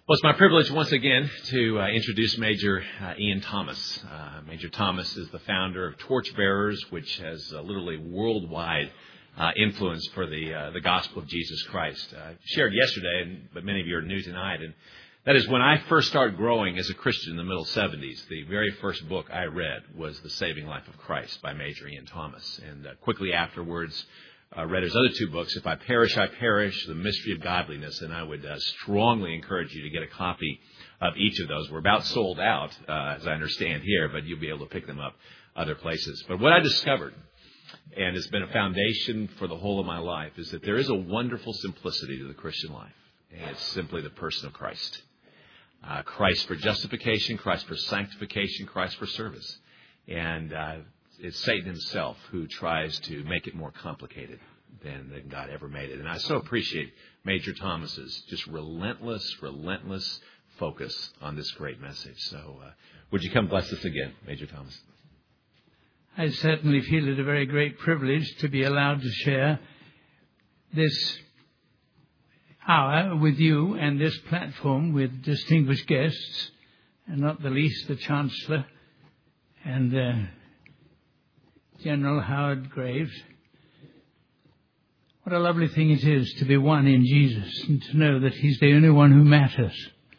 Well, it's my privilege once again to introduce Major Ian Thomas. Major Thomas is the founder of Torchbearers, which has literally worldwide influence for the gospel of Jesus Christ. I shared yesterday, but many of you are new tonight, and that is when I first started growing as a Christian in the middle 70s. The very first book I read was The Saving Life of Christ by Major Ian Thomas, and quickly afterwards read his other two books, If I Perish, I Perish, The Mystery of Godliness, and I would strongly encourage you to get a copy of each of those. We're about sold out, as I understand here, but you'll be able to pick them up other places. But what I discovered, and it's been a foundation for the whole of my life, is that there is a wonderful simplicity to the Christian life, and it's simply the person of Christ. Christ for justification, Christ for sanctification, Christ for service. And it's Satan himself who tries to make it more complicated than God ever made it. And I so appreciate Major Thomas's just relentless focus on this great message. So would you come bless us again, Major Thomas? I certainly feel it a very great privilege to be allowed to share this hour with you and this platform with distinguished guests, and not the least the Chancellor and General Howard Graves. What a lovely thing it is to be one in Jesus and to know that He's the only one who matters.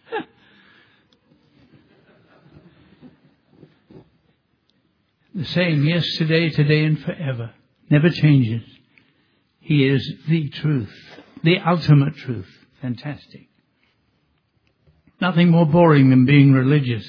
The same yesterday, today, and forever. Never changes. He is the truth, the ultimate truth. Fantastic. Nothing more boring than being religious.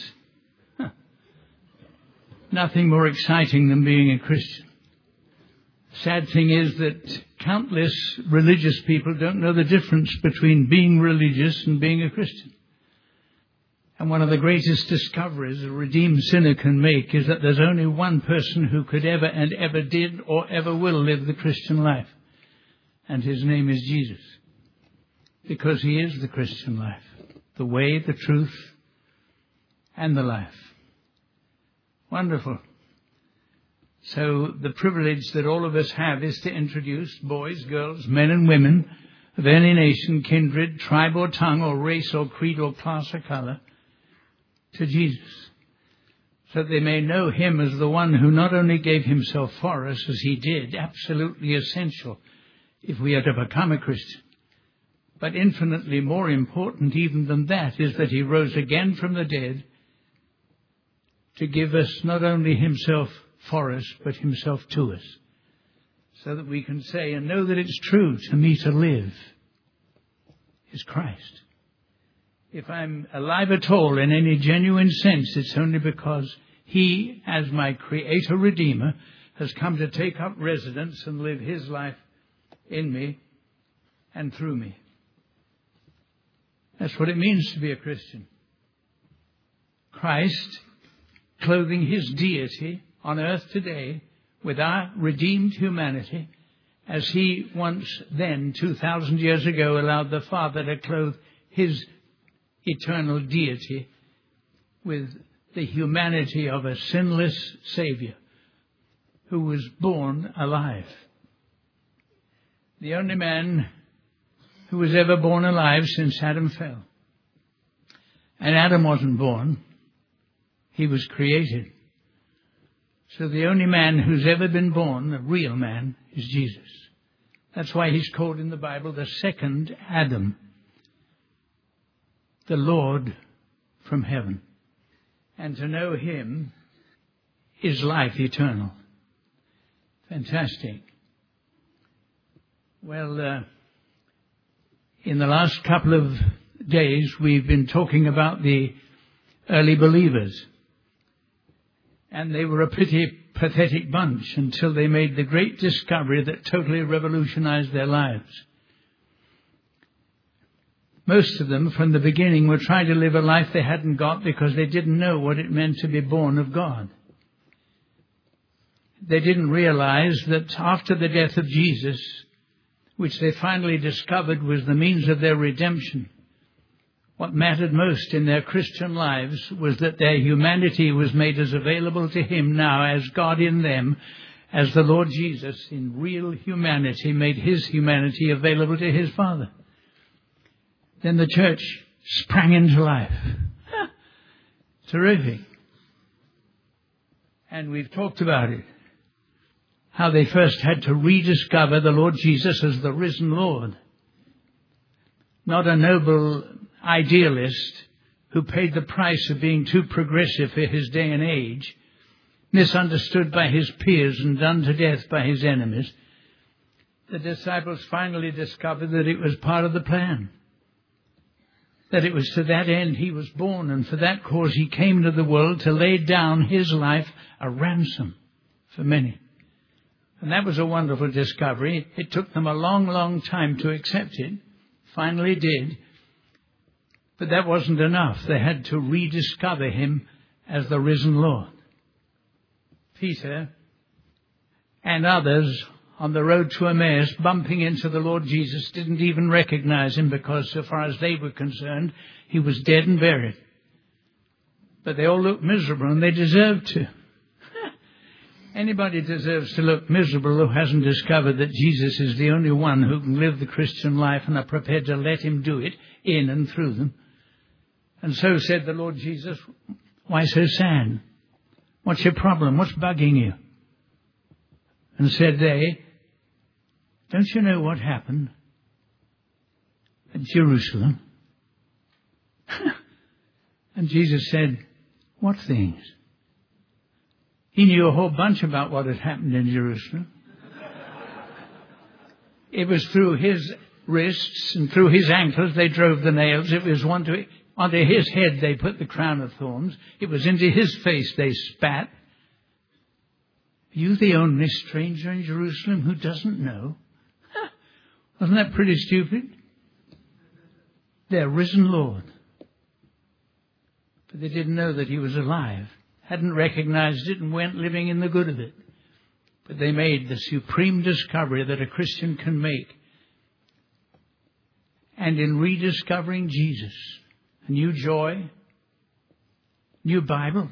Nothing more exciting than being a Christian. The sad thing is that countless religious people don't know the difference between being religious and being a Christian. And one of the greatest discoveries a redeemed sinner can make is that there's only one person who could ever and ever did or ever will live the Christian life. And His name is Jesus. Because He is the Christian life. The way, the truth, and the life. Wonderful. So the privilege that all of us have is to introduce boys, girls, men and women of any nation, kindred, tribe or tongue or race or creed or class or color to Jesus, so that they may know Him as the one who not only gave Himself for us as He did, absolutely essential if we are to become a Christian, but infinitely more important even than that is that He rose again from the dead to give us not only Himself for us, but Himself to us, so that we can say and know that it's true. To me to live is Christ. If I'm alive at all in any genuine sense, it's only because He, as my Creator Redeemer, has come to take up residence and live His life in me and through me. That's what it means to be a Christian. Christ clothing His deity on earth today with our redeemed humanity, as He once then, 2,000 years ago, allowed the Father to clothe His eternal deity with the humanity of a sinless Savior who was born alive. The only man who was ever born alive since Adam fell. And Adam wasn't born. He was created. So the only man who's ever been born, a real man, is Jesus. That's why He's called in the Bible the second Adam, the Lord from heaven. And to know Him is life eternal. Fantastic. Well, in the last couple of days, we've been talking about the early believers. And they were a pretty pathetic bunch until they made the great discovery that totally revolutionized their lives. Most of them, from the beginning, were trying to live a life they hadn't got because they didn't know what it meant to be born of God. They didn't realize that after the death of Jesus, which they finally discovered was the means of their redemption, what mattered most in their Christian lives was that their humanity was made as available to Him now as God in them, as the Lord Jesus in real humanity made His humanity available to His Father. Then the church sprang into life. Terrific. And we've talked about it. How they first had to rediscover the Lord Jesus as the risen Lord. Not a noble idealist who paid the price of being too progressive for his day and age, misunderstood by his peers and done to death by his enemies. The disciples finally discovered that it was part of the plan. That it was to that end he was born, and for that cause he came to the world to lay down his life a ransom for many. And that was a wonderful discovery. It took them a long, long time to accept it. Finally did. But that wasn't enough. They had to rediscover him as the risen Lord. Peter and others on the road to Emmaus, bumping into the Lord Jesus, didn't even recognize him because, so far as they were concerned, he was dead and buried. But they all looked miserable, and they deserved to. Anybody deserves to look miserable who hasn't discovered that Jesus is the only one who can live the Christian life and are prepared to let him do it in and through them. And so said the Lord Jesus, "Why so sad? What's your problem? What's bugging you?" And said they, "Don't you know what happened at Jerusalem?" And Jesus said, "What things?" He knew a whole bunch about what had happened in Jerusalem. It was through his wrists and through his ankles they drove the nails. It was onto his head they put the crown of thorns. It was into his face they spat. Are you the only stranger in Jerusalem who doesn't know? Wasn't that pretty stupid? Their risen Lord. But they didn't know that he was alive. Hadn't recognized it and went living in the good of it. But they made the supreme discovery that a Christian can make. And in rediscovering Jesus, a new joy, new Bible,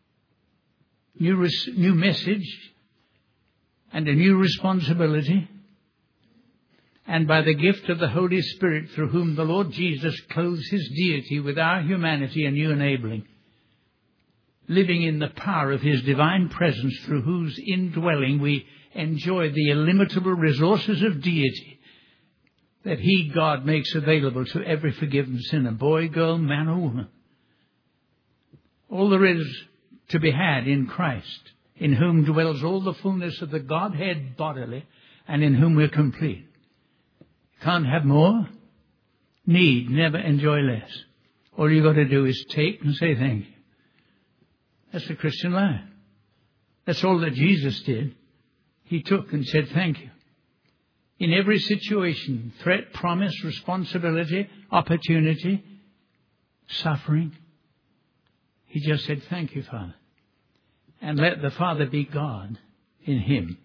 new message, and a new responsibility. And by the gift of the Holy Spirit, through whom the Lord Jesus clothes his deity with our humanity and new enabling, living in the power of his divine presence, through whose indwelling we enjoy the illimitable resources of deity that he, God, makes available to every forgiven sinner, boy, girl, man or woman. All there is to be had in Christ, in whom dwells all the fullness of the Godhead bodily, and in whom we're complete. Can't have more, need, never enjoy less. All you've got to do is take and say thank you. That's the Christian life. That's all that Jesus did. He took and said thank you. In every situation, threat, promise, responsibility, opportunity, suffering, he just said thank you, Father. And let the Father be God in him.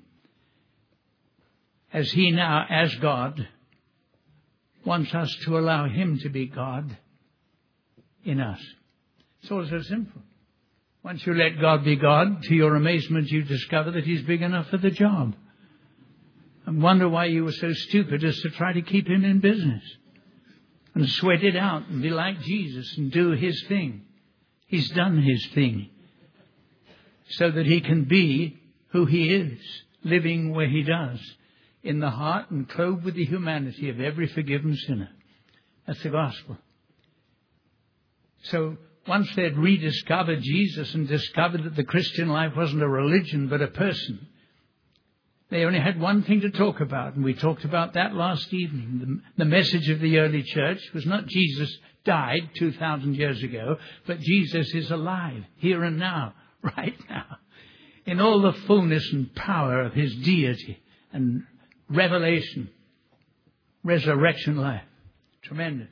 As he now, as God, wants us to allow him to be God in us. It's all so simple. Once you let God be God, to your amazement you discover that he's big enough for the job. And wonder why you were so stupid as to try to keep him in business. And sweat it out and be like Jesus and do his thing. He's done his thing. So that he can be who he is, living where he does, in the heart and clothed with the humanity of every forgiven sinner. That's the gospel. So once they had rediscovered Jesus and discovered that the Christian life wasn't a religion but a person, they only had one thing to talk about, and we talked about that last evening. The message of the early church was not Jesus died 2,000 years ago, but Jesus is alive, here and now, right now, in all the fullness and power of his deity and revelation, resurrection life. Tremendous.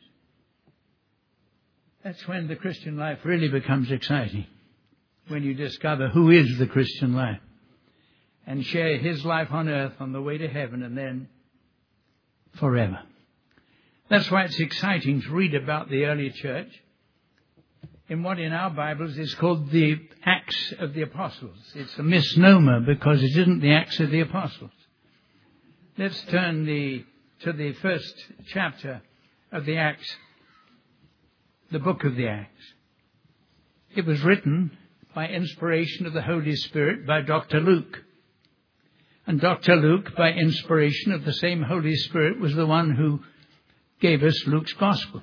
That's when the Christian life really becomes exciting, when you discover who is the Christian life and share his life on earth on the way to heaven and then forever. That's why it's exciting to read about the early church in what in our Bibles is called the Acts of the Apostles. It's a misnomer because it isn't the Acts of the Apostles. Let's turn to the first chapter of the Acts the book of the Acts. It was written by inspiration of the Holy Spirit by Dr. Luke. And Dr. Luke, by inspiration of the same Holy Spirit, was the one who gave us Luke's Gospel.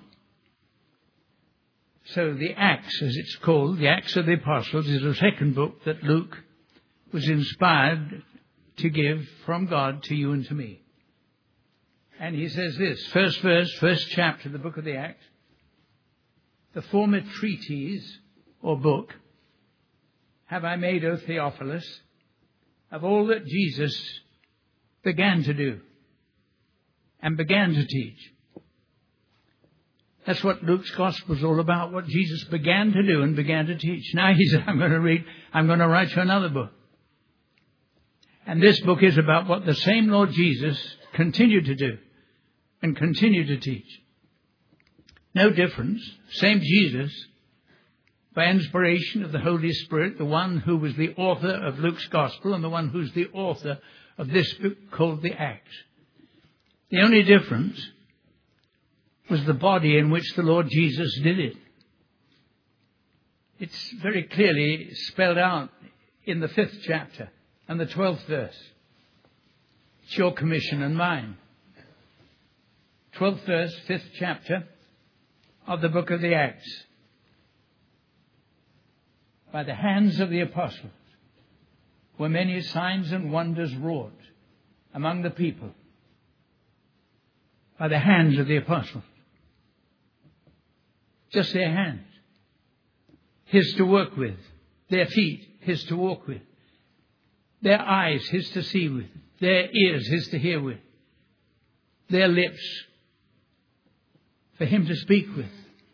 So the Acts, as it's called, the Acts of the Apostles, is the second book that Luke was inspired to give from God to you and to me. And he says this, first verse, first chapter, the book of the Acts. The former treatise, or book, have I made, O Theophilus, of all that Jesus began to do and began to teach. That's what Luke's Gospel is all about, what Jesus began to do and began to teach. Now he said, I'm going to write you another book. And this book is about what the same Lord Jesus continued to do and continued to teach. No difference. Same Jesus, by inspiration of the Holy Spirit, the one who was the author of Luke's Gospel and the one who's the author of this book called the Acts. The only difference was the body in which the Lord Jesus did it. It's very clearly spelled out in the 5th chapter and the 12th verse. It's your commission and mine. 12th verse, 5th chapter of the book of the Acts. By the hands of the apostles were many signs and wonders wrought among the people. By the hands of the apostles. Just their hands. His to work with. Their feet, His to walk with. Their eyes, His to see with. Their ears, His to hear with. Their lips, for Him to speak with.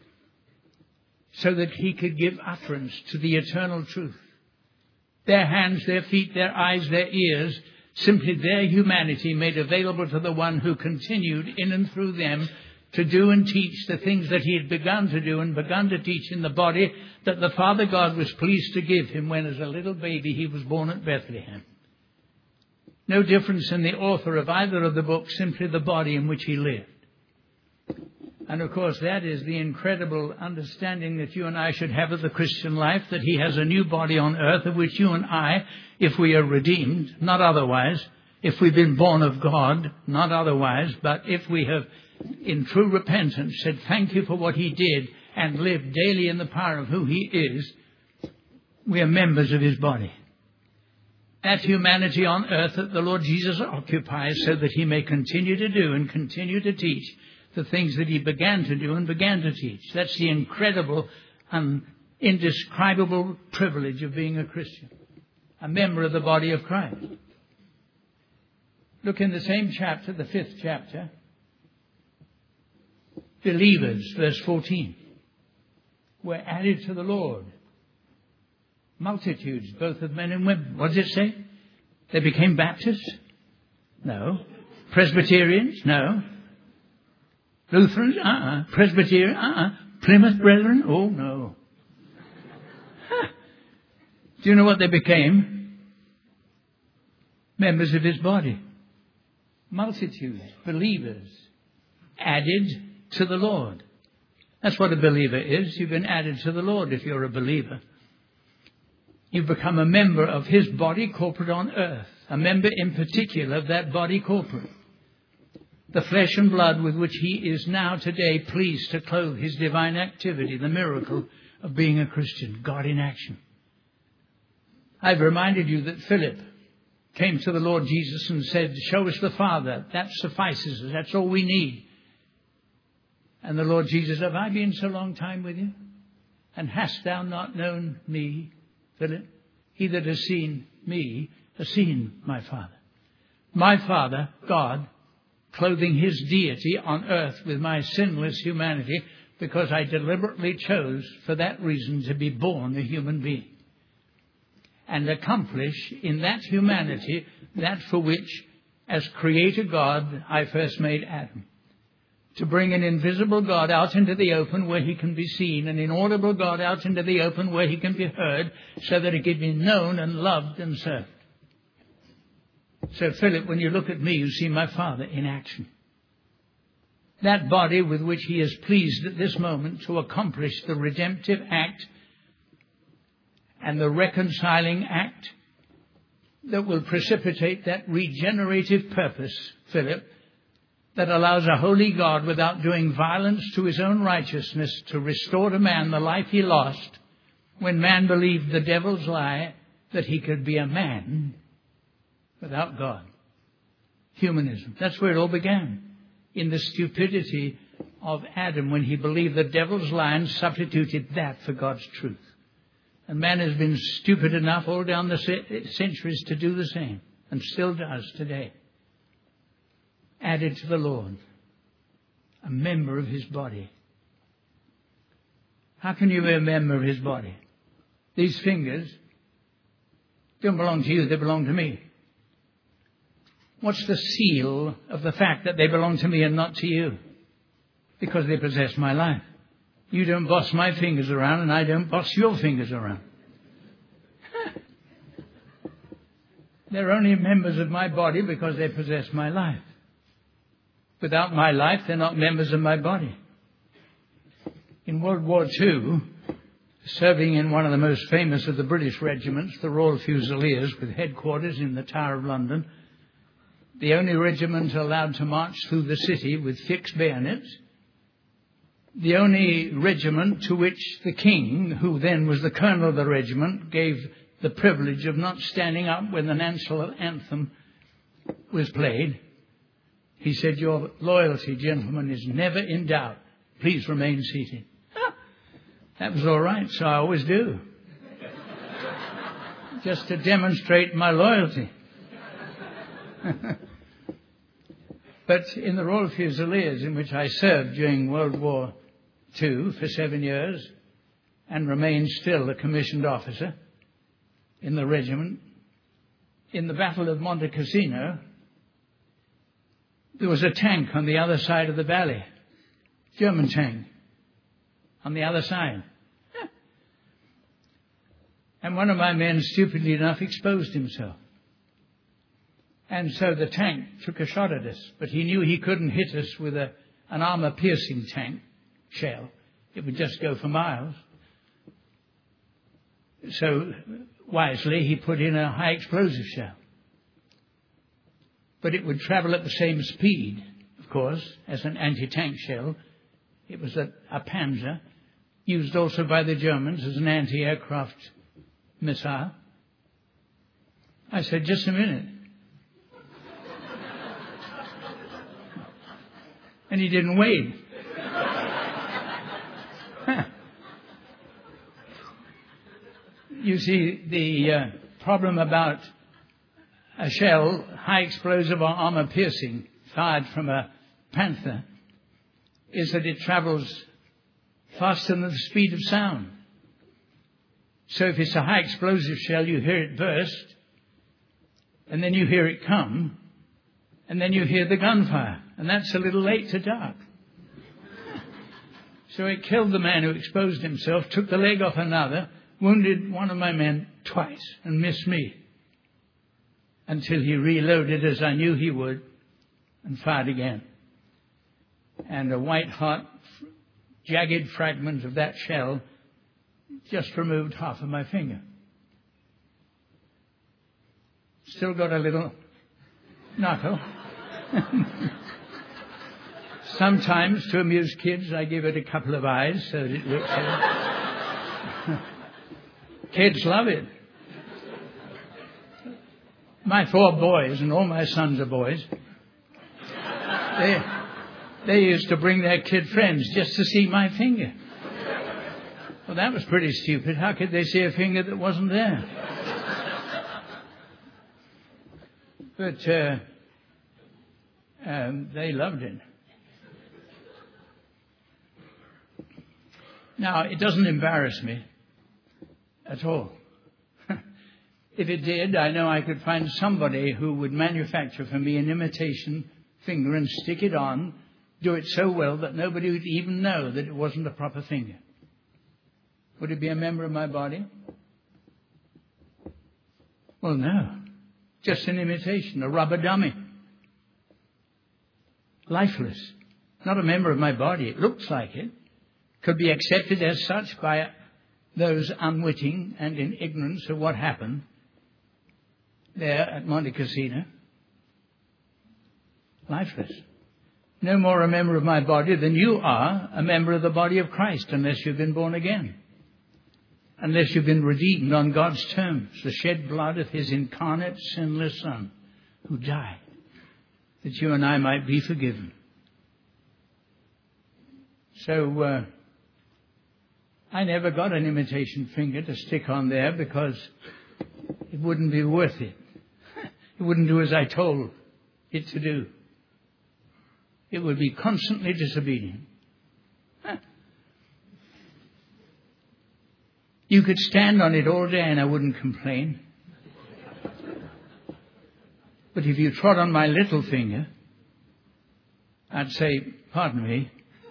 So that He could give utterance to the eternal truth. Their hands, their feet, their eyes, their ears, simply their humanity made available to the one who continued in and through them to do and teach the things that He had begun to do and begun to teach in the body that the Father God was pleased to give Him when as a little baby He was born at Bethlehem. No difference in the author of either of the books, simply the body in which He lived. And of course that is the incredible understanding that you and I should have of the Christian life, that He has a new body on earth of which you and I, if we are redeemed, not otherwise, if we've been born of God, not otherwise, but if we have in true repentance said thank you for what He did and lived daily in the power of who He is, we are members of His body. That humanity on earth that the Lord Jesus occupies so that He may continue to do and continue to teach the things that He began to do and began to teach. That's the incredible and indescribable privilege of being a Christian, a member of the body of Christ. Look in the same chapter, the 5th chapter. Believers, verse 14, were added to the Lord. Multitudes, both of men and women. What does it say? They became Baptists? No. Presbyterians? No. Lutherans? Presbyterian? Plymouth Brethren? Oh, no. Do you know what they became? Members of His body. Multitudes, believers, added to the Lord. That's what a believer is. You've been added to the Lord if you're a believer. You've become a member of His body corporate on earth. A member in particular of that body corporate. The flesh and blood with which He is now today pleased to clothe His divine activity. The miracle of being a Christian. God in action. I've reminded you that Philip came to the Lord Jesus and said, show us the Father. That suffices us. That's all we need. And the Lord Jesus, have I been so long time with you? And hast thou not known me, Philip? He that has seen me has seen my Father. My Father, God, clothing His deity on earth with my sinless humanity, because I deliberately chose for that reason to be born a human being. And accomplish in that humanity that for which, as Creator God, I first made Adam. To bring an invisible God out into the open where He can be seen, an inaudible God out into the open where He can be heard, so that He can be known and loved and served. So, Philip, when you look at me, you see my Father in action. that body with which he is pleased at this moment to accomplish the redemptive act and the reconciling act that will precipitate that regenerative purpose, Philip, that allows a holy God, without doing violence to his own righteousness, to restore to man the life he lost when man believed the devil's lie that he could be a man without God. Humanism. That's where it all began. In the stupidity of Adam, when he believed the devil's lie and substituted that for God's truth. And man has been stupid enough all down the centuries to do the same, and still does today. Added to the Lord, a member of his body. How can you be a member of his body? These fingers don't belong to you, they belong to me. What's the seal of the fact that they belong to me and not to you? Because they possess my life. You don't boss my fingers around, and I don't boss your fingers around. They're only members of my body because they possess my life. Without my life, they're not members of my body. In World War II, serving in one of the most famous of the British regiments, the Royal Fusiliers, with headquarters in the Tower of London, the only regiment allowed to march through the city with fixed bayonets, the only regiment to which the king, who then was the colonel of the regiment, gave the privilege of not standing up when the national anthem was played. He said, "Your loyalty, gentlemen, is never in doubt. Please remain seated." That was all right, so I always do. Just to demonstrate my loyalty. But in the Royal Fusiliers, in which I served during World War II for 7 years, and remained still a commissioned officer in the regiment, in the Battle of Monte Cassino, there was a tank on the other side of the valley, German tank, on the other side. And one of my men, stupidly enough, exposed himself. And so the tank took a shot at us, but he knew he couldn't hit us with an armor-piercing tank shell. It would just go for miles. So, wisely, he put in a high-explosive shell. But it would travel at the same speed, of course, as an anti-tank shell. It was a Panzer, used also by the Germans as an anti-aircraft missile. I said, "Just a minute." And he didn't wait. You see, the problem about a shell, high explosive or armor piercing, fired from a Panther, is that it travels faster than the speed of sound. So if it's a high explosive shell, you hear it burst, and then you hear it come, and then you hear the gunfire. And that's a little late to duck. So it killed the man who exposed himself, took the leg off another, wounded one of my men twice, and missed me. Until he reloaded, as I knew he would, and fired again. And a white-hot, jagged fragment of that shell just removed half of my finger. Still got a little knuckle. Sometimes, to amuse kids, I give it a couple of eyes so that it looks Kids love it. My 4 boys, and all my sons are boys, they used to bring their kid friends just to see my finger. Well, that was pretty stupid. How could they see a finger that wasn't there? But they loved it. Now, it doesn't embarrass me at all. If it did, I know I could find somebody who would manufacture for me an imitation finger and stick it on, do it so well that nobody would even know that it wasn't a proper finger. Would it be a member of my body? Well, no. Just an imitation, a rubber dummy. Lifeless. not a member of my body. It looks like it. Could be accepted as such by those unwitting and in ignorance of what happened there at Monte Cassino. Lifeless. No more a member of my body than you are a member of the body of Christ, unless you've been born again. Unless you've been redeemed on God's terms, the shed blood of his incarnate sinless Son, who died, that you and I might be forgiven. So, I never got an imitation finger to stick on there because it wouldn't be worth it. It wouldn't do as I told it to do. It would be constantly disobedient. You could stand on it all day and I wouldn't complain. But if you trod on my little finger, I'd say, pardon me,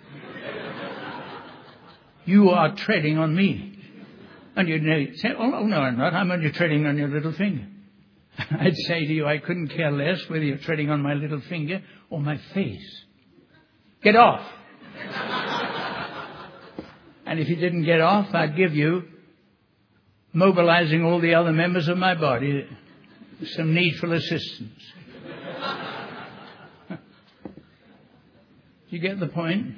you are treading on me. And you'd say, oh, no, I'm not. I'm only treading on your little finger. I'd say to you, I couldn't care less whether you're treading on my little finger or my face. Get off. And if you didn't get off, I'd give you, mobilizing all the other members of my body, some needful assistance. Do you get the point?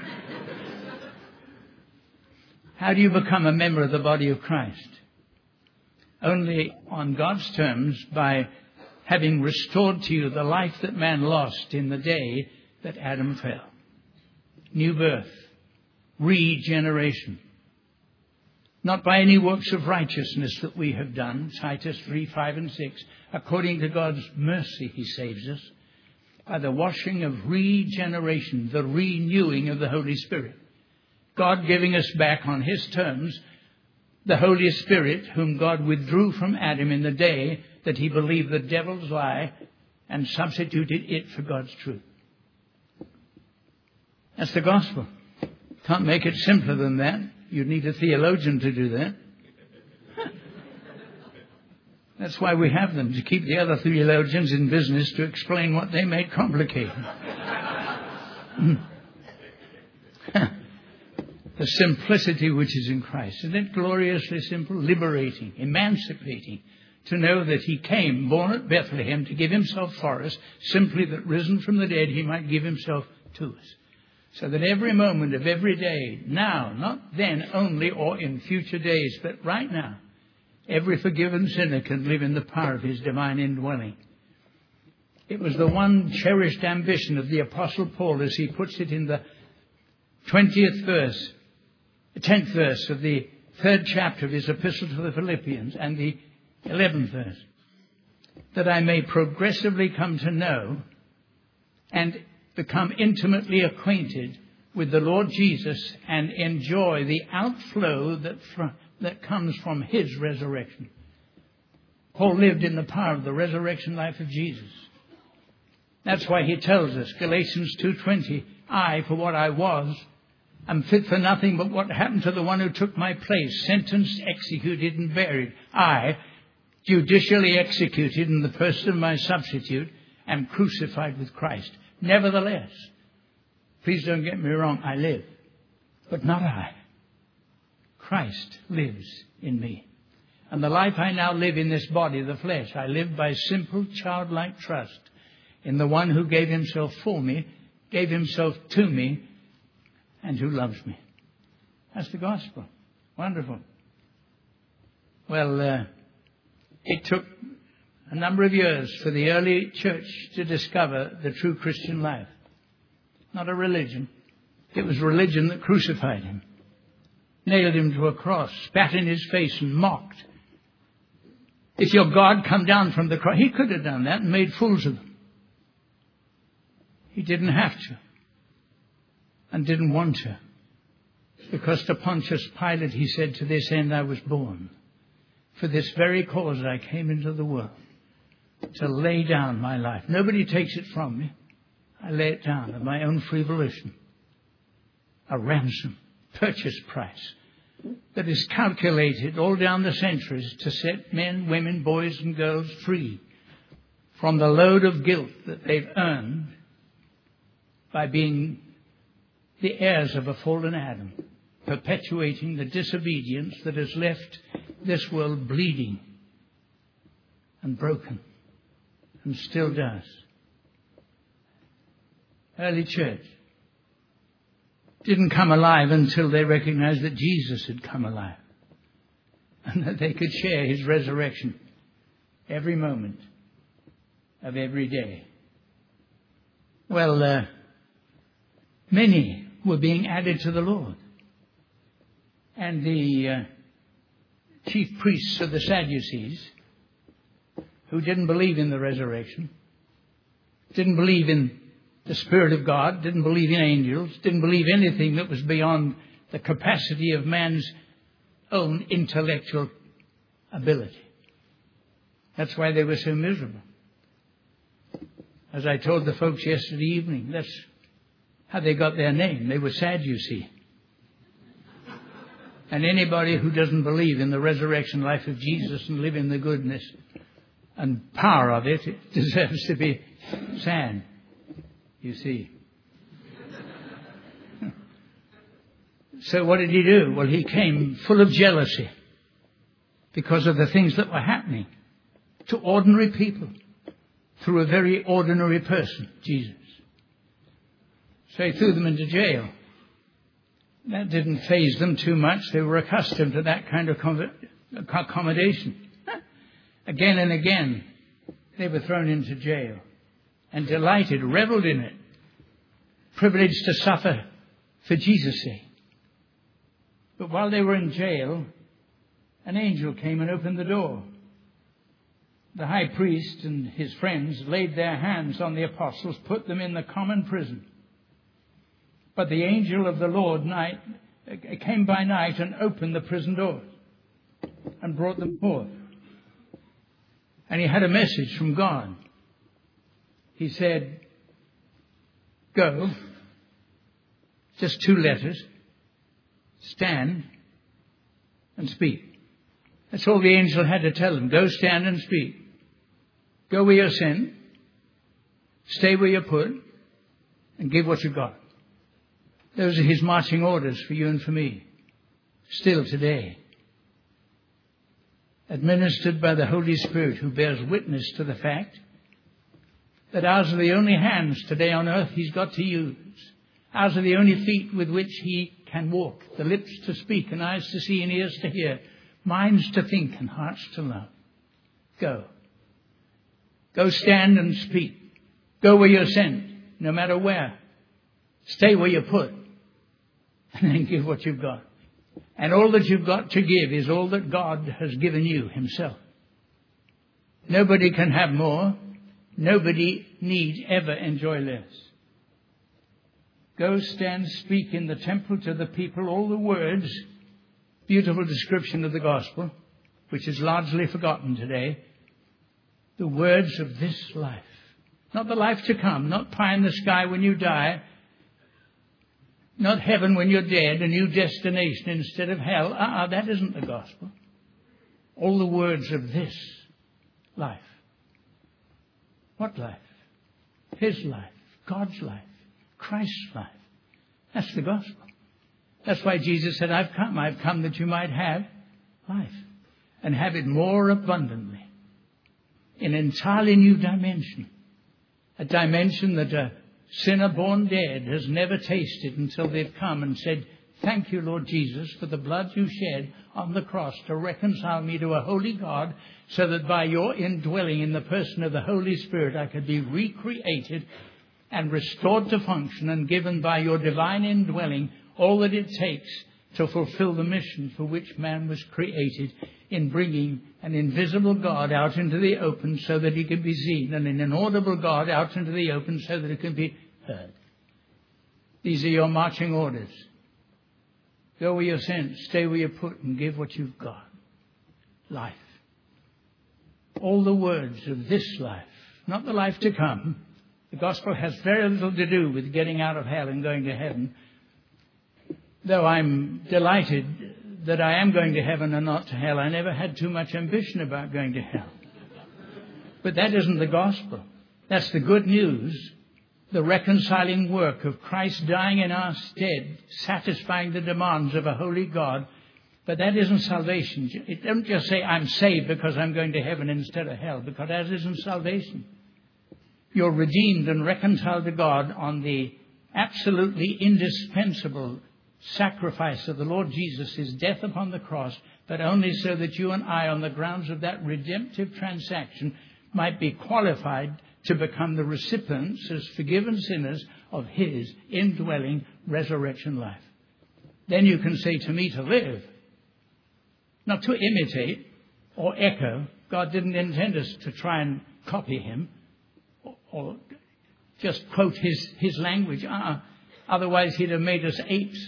How do you become a member of the body of Christ? Only on God's terms, by having restored to you the life that man lost in the day that Adam fell. New birth, regeneration. Not by any works of righteousness that we have done, Titus 3, 5 and 6. According to God's mercy, he saves us by the washing of regeneration, the renewing of the Holy Spirit. God giving us back on his terms the Holy Spirit, whom God withdrew from Adam in the day that he believed the devil's lie and substituted it for God's truth. That's the gospel. Can't make it simpler than that. You'd need a theologian to do that. That's why we have them, to keep the other theologians in business to explain what they make complicated. The simplicity which is in Christ. Isn't it gloriously simple? Liberating, emancipating, to know that he came, born at Bethlehem, to give himself for us, simply that risen from the dead he might give himself to us. So that every moment of every day, now, not then only or in future days, but right now, every forgiven sinner can live in the power of his divine indwelling. It was the one cherished ambition of the Apostle Paul, as he puts it in the 10th verse of the 3rd chapter of his epistle to the Philippians and the 11th verse, that I may progressively come to know and become intimately acquainted with the Lord Jesus and enjoy the outflow that comes from his resurrection. Paul lived in the power of the resurrection life of Jesus. That's why he tells us, Galatians 2:20, I, for what I was, am fit for nothing but what happened to the one who took my place, sentenced, executed, and buried. I, judicially executed in the person of my substitute, am crucified with Christ. Nevertheless, please don't get me wrong, I live, but not I. Christ lives in me. And the life I now live in this body, the flesh, I live by simple childlike trust in the one who gave himself for me, gave himself to me, and who loves me. That's the gospel. Wonderful. Well, it took a number of years for the early church to discover the true Christian life. Not a religion. It was religion that crucified him, nailed him to a cross, spat in his face and mocked. If your God come down from the cross, he could have done that and made fools of them. He didn't have to and didn't want to, because to Pontius Pilate he said, to this end I was born. For this very cause I came into the world, to lay down my life. Nobody takes it from me. I lay it down of my own free volition. A ransom, purchase price, that is calculated all down the centuries to set men, women, boys and girls free from the load of guilt that they've earned by being the heirs of a fallen Adam, perpetuating the disobedience that has left this world bleeding and broken, and still does. Early church didn't come alive until they recognized that Jesus had come alive and that they could share his resurrection every moment of every day. Well, many were being added to the Lord. And the chief priests of the Sadducees, who didn't believe in the resurrection, didn't believe in the Spirit of God, didn't believe in angels, didn't believe anything that was beyond the capacity of man's own intellectual ability. That's why they were so miserable. As I told the folks yesterday evening, that's how they got their name. They were Sadducee. And anybody who doesn't believe in the resurrection life of Jesus and live in the goodness and power of it deserves to be sad, you see. So what did he do? Well, he came full of jealousy because of the things that were happening to ordinary people through a very ordinary person, Jesus. So he threw them into jail. That didn't faze them too much. They were accustomed to that kind of accommodation. Again and again, they were thrown into jail and delighted, reveled in it, privileged to suffer for Jesus' sake. But while they were in jail, an angel came and opened the door. The high priest and his friends laid their hands on the apostles, put them in the common prison. But the angel of the Lord came by night and opened the prison doors and brought them forth. And he had a message from God. He said, go, just 2 letters, stand and speak. That's all the angel had to tell them. Go, stand and speak. Go where you're sent, stay where you're put, and give what you've got. Those are his marching orders for you and for me, still today. Administered by the Holy Spirit, who bears witness to the fact that ours are the only hands today on earth he's got to use. Ours are the only feet with which he can walk, the lips to speak and eyes to see and ears to hear, minds to think and hearts to love. Go. Go stand and speak. Go where you're sent, no matter where. Stay where you're put. And then give what you've got. And all that you've got to give is all that God has given you himself. Nobody can have more. Nobody need ever enjoy less. Go stand, speak in the temple to the people all the words, beautiful description of the gospel, which is largely forgotten today. The words of this life. Not the life to come, not pie in the sky when you die, not heaven when you're dead, a new destination instead of hell. That isn't the gospel. All the words of this life. What life? His life, God's life, Christ's life. That's the gospel. That's why Jesus said, I've come that you might have life and have it more abundantly. In an entirely new dimension. A dimension that a sinner born dead has never tasted until they've come and said, thank you, Lord Jesus, for the blood you shed on the cross to reconcile me to a holy God, so that by your indwelling in the person of the Holy Spirit I could be recreated and restored to function and given by your divine indwelling all that it takes to fulfill the mission for which man was created, in bringing an invisible God out into the open so that he can be seen, and an inaudible God out into the open so that it can be heard. These are your marching orders. Go where you're sent, stay where you're put, and give what you've got. Life. All the words of this life, not the life to come. The gospel has very little to do with getting out of hell and going to heaven. Though I'm delighted that I am going to heaven and not to hell. I never had too much ambition about going to hell. But that isn't the gospel. That's the good news the reconciling work of Christ dying in our stead, satisfying the demands of a holy God. But that isn't salvation. It don't just say I'm saved because I'm going to heaven instead of hell, because that isn't salvation. You're redeemed and reconciled to God on the absolutely indispensable sacrifice of the Lord Jesus, his death upon the cross, but only so that you and I, on the grounds of that redemptive transaction, might be qualified to become the recipients as forgiven sinners of his indwelling resurrection life. Then you can say, to me to live, not to imitate or echo. God didn't intend us to try and copy him or just quote his language. Otherwise he'd have made us apes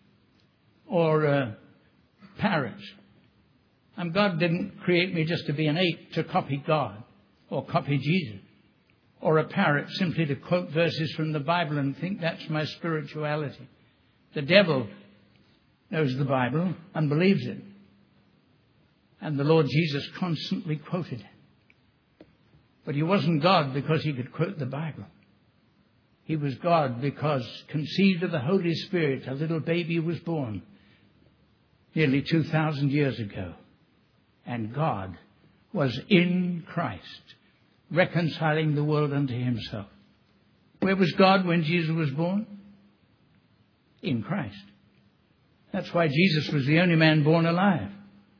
or parrots. And God didn't create me just to be an ape to copy God or copy Jesus, or a parrot simply to quote verses from the Bible and think that's my spirituality. The devil knows the Bible and believes it. And the Lord Jesus constantly quoted it. But he wasn't God because he could quote the Bible. He was God because, conceived of the Holy Spirit, a little baby was born nearly 2,000 years ago. And God was in Christ, reconciling the world unto himself. Where was God when Jesus was born? In Christ. That's why Jesus was the only man born alive.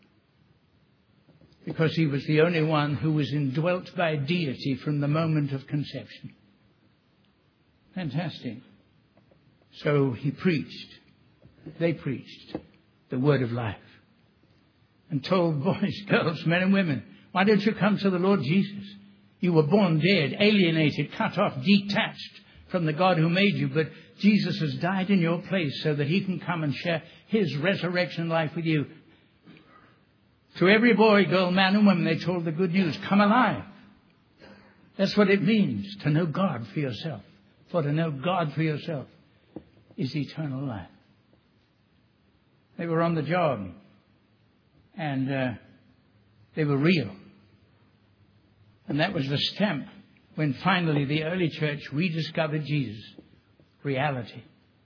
Because he was the only one who was indwelt by deity from the moment of conception. Fantastic. So he preached. They preached the word of life. And told boys, girls, men and women, why don't you come to the Lord Jesus? You were born dead, alienated, cut off, detached from the God who made you. But Jesus has died in your place so that he can come and share his resurrection life with you. To every boy, girl, man and woman, they told the good news. Come alive. That's what it means to know God for yourself. For to know God for yourself is eternal life. They were on the job. And they were real. And that was the stamp when finally the early church rediscovered Jesus. Reality.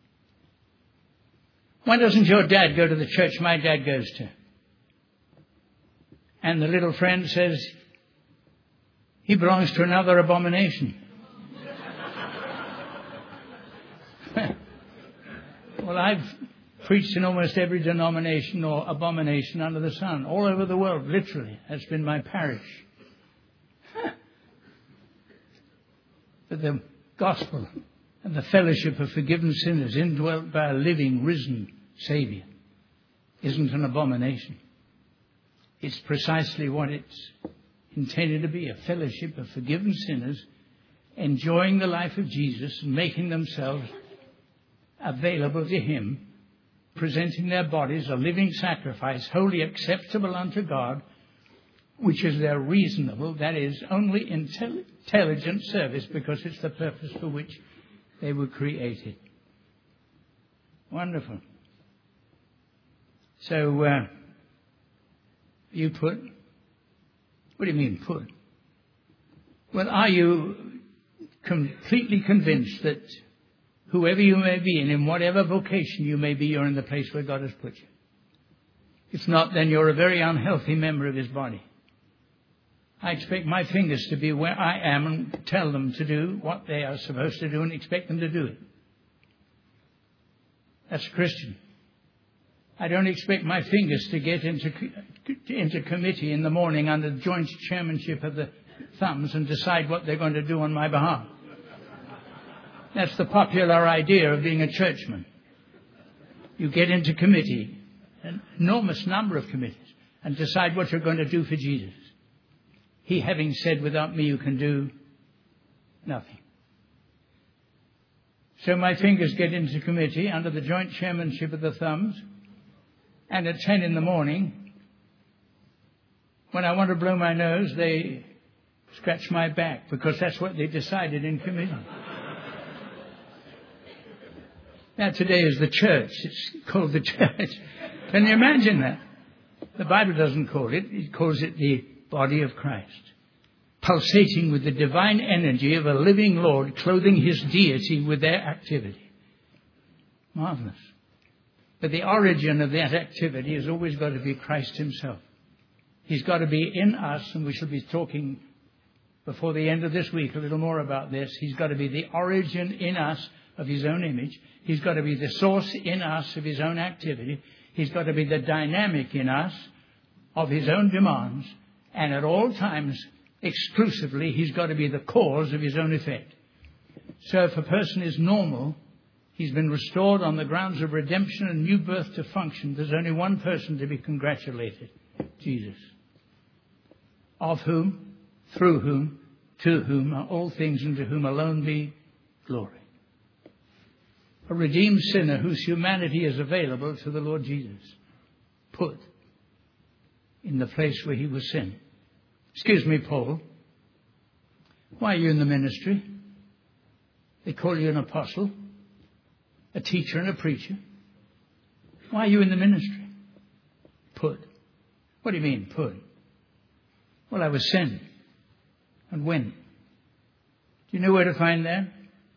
Why doesn't your dad go to the church my dad goes to? And the little friend says, he belongs to another abomination. Well, I've preached in almost every denomination or abomination under the sun, all over the world, literally. That's been my parish. But the gospel and the fellowship of forgiven sinners indwelt by a living, risen Savior isn't an abomination. It's precisely what it's intended to be, a fellowship of forgiven sinners enjoying the life of Jesus and making themselves available to him, presenting their bodies a living sacrifice, wholly acceptable unto God, which is their reasonable, that is, only intelligent service, because it's the purpose for which they were created. Wonderful. So, you put? What do you mean put? Well, are you completely convinced that whoever you may be and in whatever vocation you may be, you're in the place where God has put you? If not, then you're a very unhealthy member of his body. I expect my fingers to be where I am and tell them to do what they are supposed to do and expect them to do it. That's a Christian. I don't expect my fingers to get into committee in the morning under joint chairmanship of the thumbs and decide what they're going to do on my behalf. That's the popular idea of being a churchman. You get into committee, an enormous number of committees, and decide what you're going to do for Jesus. He having said, without me you can do nothing. So my fingers get into committee under the joint chairmanship of the thumbs. And at 10 in the morning, when I want to blow my nose, they scratch my back, because that's what they decided in committee. Now today is the church. It's called the church. Can you imagine that? The Bible doesn't call it. It calls it the body of Christ. pulsating with the divine energy of a living Lord, clothing his deity with their activity. Marvelous. But the origin of that activity has always got to be Christ himself. He's got to be in us, and we shall be talking before the end of this week a little more about this. He's got to be the origin in us of his own image. He's got to be the source in us of his own activity. He's got to be the dynamic in us of his own demands. And at all times, exclusively, he's got to be the cause of his own effect. So if a person is normal, he's been restored on the grounds of redemption and new birth to function, there's only one person to be congratulated: Jesus. Of whom, through whom, to whom are all things, and to whom alone be glory. A redeemed sinner whose humanity is available to the Lord Jesus, put in the place where he was sin. Excuse me, Paul. Why are you in the ministry? They call you an apostle, a teacher and a preacher. Why are you in the ministry? Put. What do you mean, put? Well, I was sent. And when? Do you know where to find that?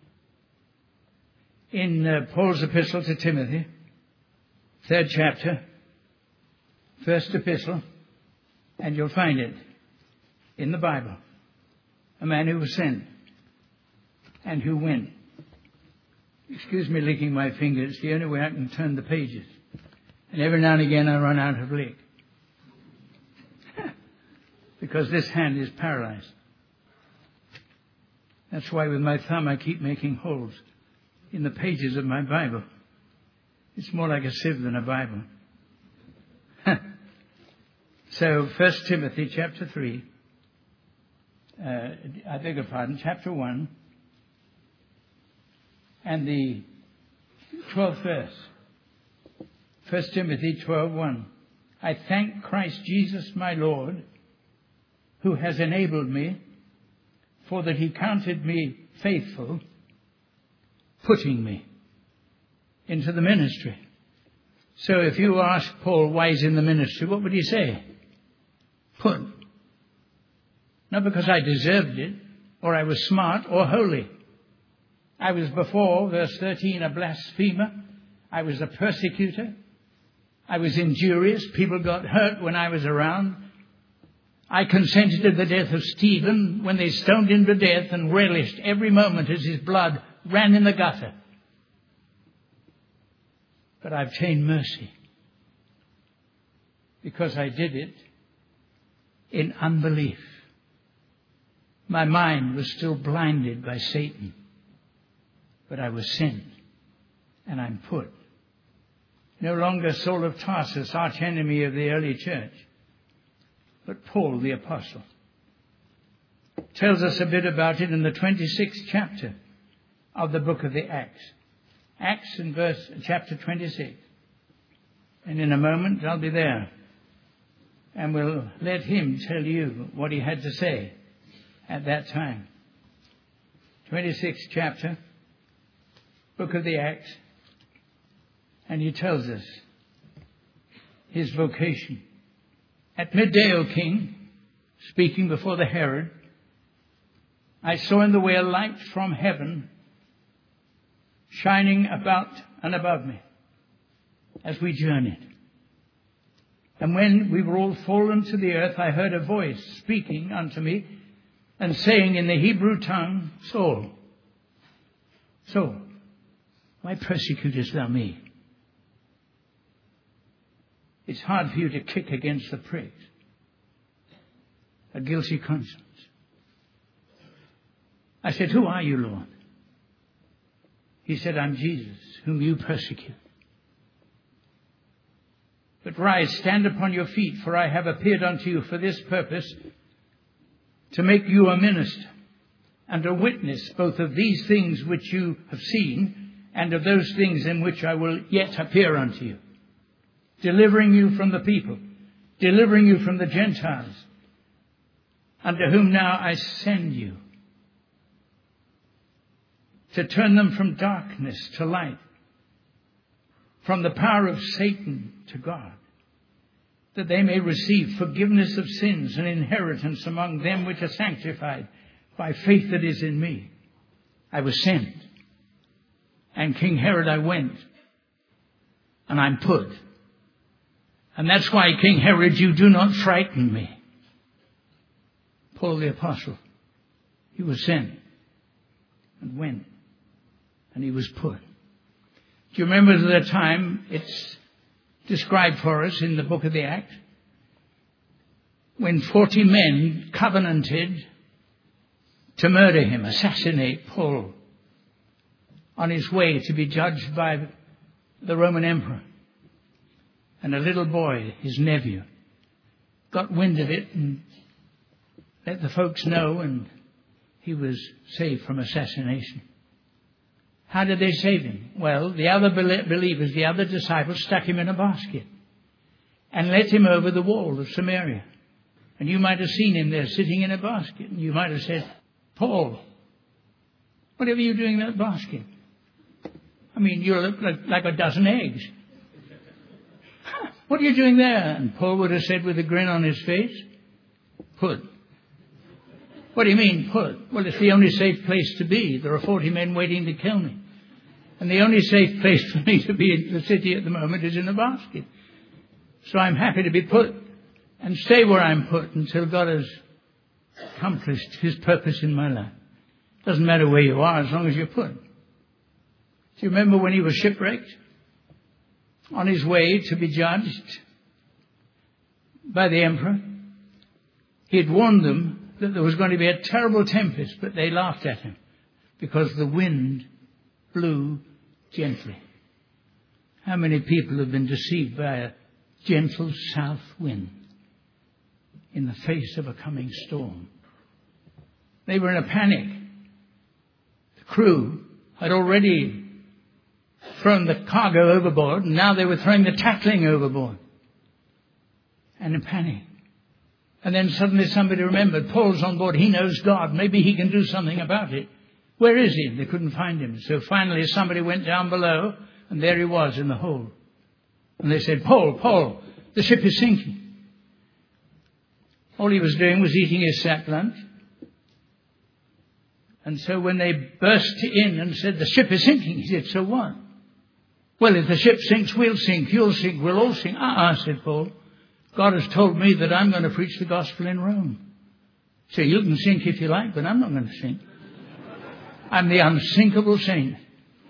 In Paul's epistle to Timothy, 3rd chapter, 1st epistle, and you'll find it in the Bible. A man who was sent and who went. Excuse me licking my fingers. It's the only way I can turn the pages. And every now and again I run out of lick. Because this hand is paralyzed. That's why with my thumb I keep making holes in the pages of my Bible. It's more like a sieve than a Bible. So 1 Timothy chapter 3. I beg your pardon, chapter 1. And the 12th verse. 1 Timothy 12:1. I thank Christ Jesus my Lord, who has enabled me, for that he counted me faithful, putting me into the ministry. So if you ask Paul why he's in the ministry, what would he say? Put. Not because I deserved it, or I was smart, or holy. I was before, verse 13, a blasphemer. I was a persecutor. I was injurious. People got hurt when I was around. I consented to the death of Stephen when they stoned him to death, and relished every moment as his blood ran in the gutter. But I obtained mercy because I did it in unbelief. My mind was still blinded by Satan, but I was sent, and I'm put. No longer Saul of Tarsus, arch enemy of the early church, but Paul the apostle. Tells us a bit about it in the 26th chapter of the book of the Acts. Acts in chapter 26. And in a moment I'll be there. And we'll let him tell you what he had to say at that time. 26th chapter, book of the Acts. And he tells us his vocation. At midday, O king, speaking before the Herod, I saw in the way a light from heaven shining about and above me as we journeyed. And when we were all fallen to the earth, I heard a voice speaking unto me and saying in the Hebrew tongue, Saul, Saul, why persecutest thou me? It's hard for you to kick against the pricks. A guilty conscience. I said, who are you, Lord? He said, I'm Jesus, whom you persecute. But rise, stand upon your feet, for I have appeared unto you for this purpose, to make you a minister and a witness both of these things which you have seen and of those things in which I will yet appear unto you, delivering you from the people, delivering you from the Gentiles, unto whom now I send you, to turn them from darkness to light, from the power of Satan to God, that they may receive forgiveness of sins and inheritance among them which are sanctified by faith that is in me. I was sent. And King Herod, I went. And I'm put. And that's why, King Herod, you do not frighten me. Paul the Apostle, he was sent and went. And he was put. Do you remember the time it's described for us in the book of the Acts? When 40 men covenanted to murder him, assassinate Paul on his way to be judged by the Roman emperor. And a little boy, his nephew, got wind of it and let the folks know, and he was saved from assassination. How did they save him? Well, the other believers, the other disciples, stuck him in a basket and let him over the wall of Samaria. And you might have seen him there sitting in a basket. And you might have said, Paul, whatever you doing in that basket? I mean, you look like a dozen eggs. What are you doing there? And Paul would have said with a grin on his face, put. What do you mean, put? Well, it's the only safe place to be. There are 40 men waiting to kill me. And the only safe place for me to be in the city at the moment is in a basket. So I'm happy to be put and stay where I'm put until God has accomplished his purpose in my life. Doesn't matter where you are as long as you're put. Do you remember when he was shipwrecked? On his way to be judged by the emperor. He had warned them that there was going to be a terrible tempest, but they laughed at him because the wind blew gently. How many people have been deceived by a gentle south wind in the face of a coming storm? They were in a panic. The crew had already thrown the cargo overboard, and now they were throwing the tackling overboard. And in panic. And then suddenly somebody remembered, Paul's on board, he knows God, maybe he can do something about it. Where is he? They couldn't find him. So finally somebody went down below, and there he was in the hold. And they said, Paul, the ship is sinking. All he was doing was eating his sack lunch. And so when they burst in and said, the ship is sinking, he said, so what? Well, if the ship sinks, we'll sink, you'll sink, we'll all sink. Said Paul. God has told me that I'm going to preach the gospel in Rome. So you can sink if you like, but I'm not going to sink. I'm the unsinkable saint.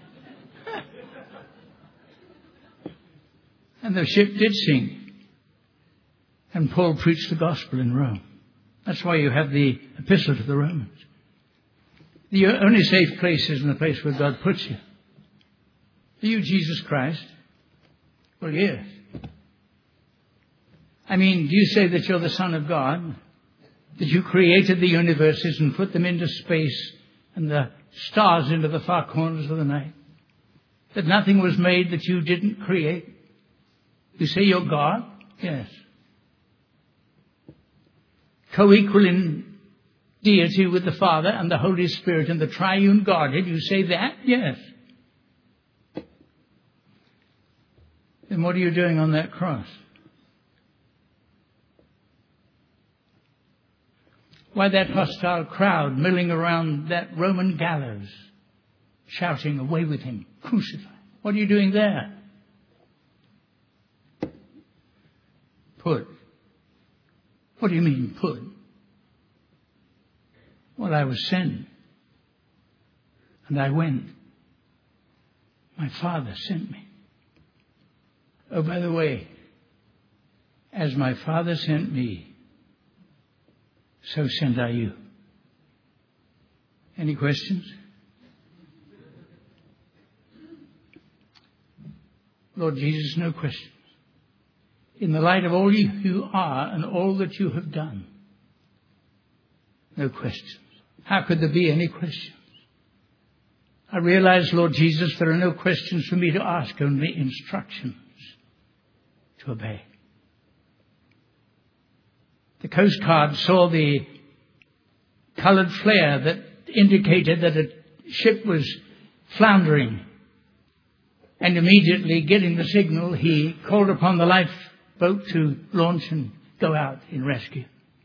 And the ship did sink. And Paul preached the gospel in Rome. That's why you have the epistle to the Romans. The only safe place is in the place where God puts you. Are you Jesus Christ? Well, yes. I mean, do you say that you're the Son of God? That you created the universes and put them into space and the stars into the far corners of the night? That nothing was made that you didn't create? You say you're God? Yes. Co-equal in deity with the Father and the Holy Spirit and the triune Godhead. You say that? Yes. Then what are you doing on that cross? Why that hostile crowd milling around that Roman gallows, shouting, away with him, crucify. What are you doing there? Put. What do you mean, put? Well, I was sent. And I went. My Father sent me. Oh, by the way, as my Father sent me, so send I you. Any questions? Lord Jesus, no questions. In the light of all you are and all that you have done, no questions. How could there be any questions? I realize, Lord Jesus, there are no questions for me to ask, only instructions to obey. The Coast Guard saw the coloured flare that indicated that a ship was floundering. And immediately getting the signal, he called upon the life boat to launch and go out in rescue.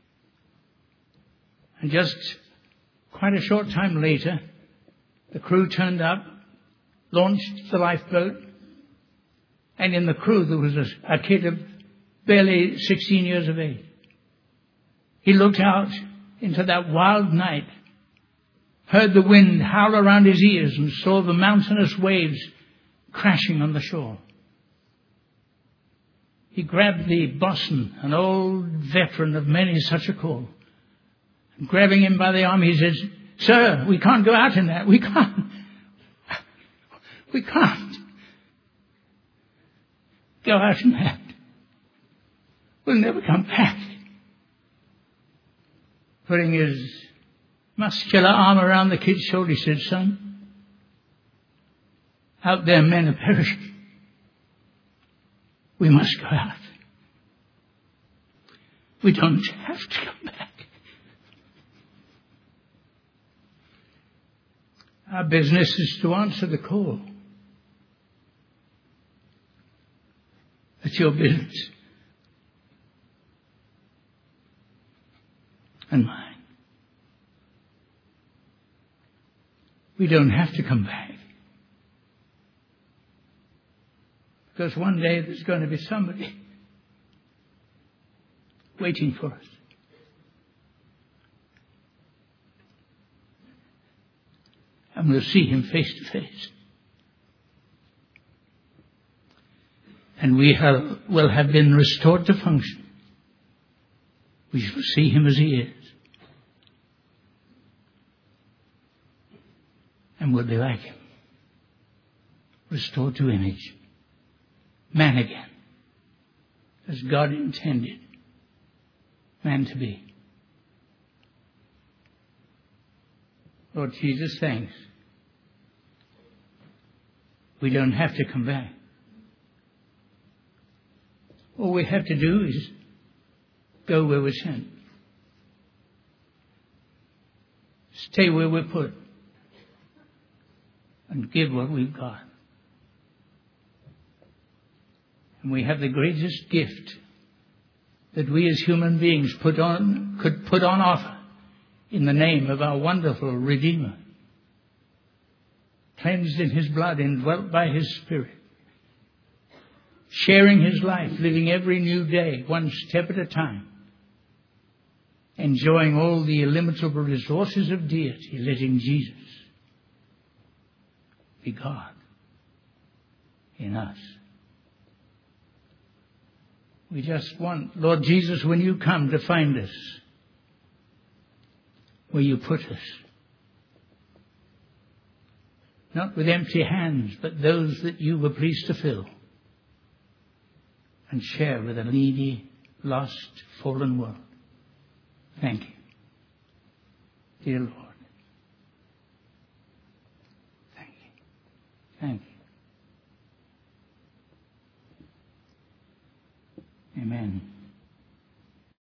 And just quite a short time later, the crew turned up, launched the lifeboat, and in the crew there was a kid of barely 16 years of age. He looked out into that wild night, heard the wind howl around his ears, and saw the mountainous waves crashing on the shore. He grabbed the bosun, an old veteran of many such a call, and grabbing him by the arm, he says, "Sir, we can't go out in that. We can't. We can't go out in that. We'll never come back." Putting his muscular arm around the kid's shoulder, he said, "Son, out there men are perishing. We must go out. We don't have to come back." Our business is to answer the call. That's your business. And mine. We don't have to come back. Because one day there's going to be somebody waiting for us. And we'll see him face to face. And we will have been restored to function. We shall see him as he is. And we'll be like him. Restored to image. Man again. As God intended man to be. Lord Jesus, thanks. We don't have to come back. All we have to do is go where we're sent. Stay where we're put. And give what we've got. And we have the greatest gift that we as human beings could put on offer in the name of our wonderful Redeemer, cleansed in his blood, indwelt by his Spirit, sharing his life, living every new day, one step at a time, enjoying all the illimitable resources of deity, letting Jesus be God in us. We just want, Lord Jesus, when you come to find us, where you put us. Not with empty hands, but those that you were pleased to fill and share with a needy, lost, fallen world. Thank you, dear Lord. Thank you. Thank you. Amen.